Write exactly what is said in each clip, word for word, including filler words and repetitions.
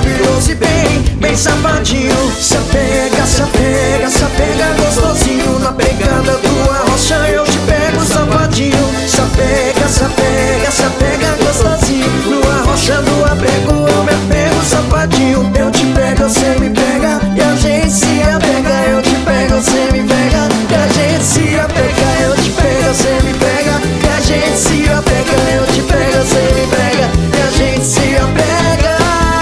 maravilhoso e bem, bem safadinho. Se apega, se apega, se apega gostosinho. Na pegada do Arrocha eu te pego safadinho. Se apega, se apega, se apega gostosinho. No Arrocha do apego eu me apego safadinho. Eu te pego, você me pega e a gente se apega. Eu te pego, você me pega e a gente se apega. Eu te pego, você me pega e a gente se apega. Eu te pego, você me pega e a gente se apega.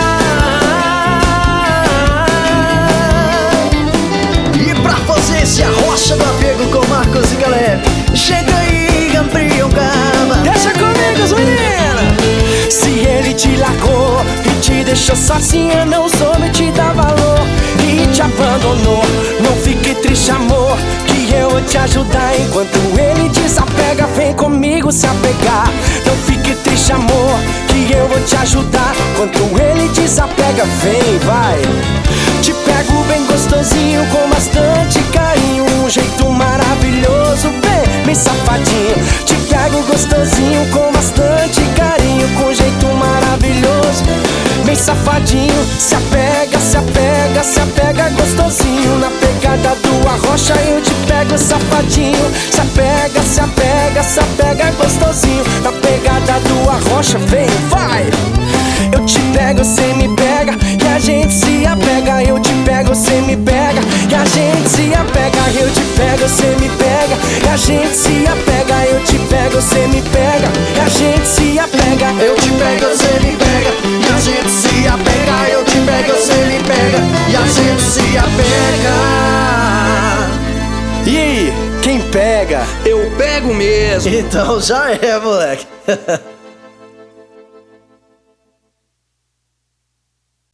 E pra fazer esse Arrocha do apego com Marcos e Caleb, chega aí, Gabriel Gama. Deixa comigo, as meninas. Se ele te largou e te deixou sozinha, não soube te dar valor e te abandonou, não fique triste, amor, que eu vou te ajudar. Enquanto ele desapega, vem comigo se apegar. Não fique triste, amor, que eu vou te ajudar. Enquanto ele desapega, vem, vai. Te pego bem gostosinho, com bastante carinho, um jeito maravilhoso, bem, bem safadinho. Te pego gostosinho, com bastante carinho, com um jeito maravilhoso, bem safadinho. Se apega, se apega, se apega gostosinho. Na pegada do Arrocha eu te pego safadinho. Se apega, se apega, se apega gostosinho. Na pegada do Arrocha, vem, vai. Eu te pego, cê me pega e a gente se apega. Eu te pego, cê me pega e a gente se apega. Eu te pego, cê me pega e a gente se apega. Eu te pego, cê me pega e a gente se apega. Eu te pego, você me pega e a gente se apega. Eu te pego, você me pega e a gente se apega. E aí, quem pega? Eu pego mesmo. Então já é, moleque.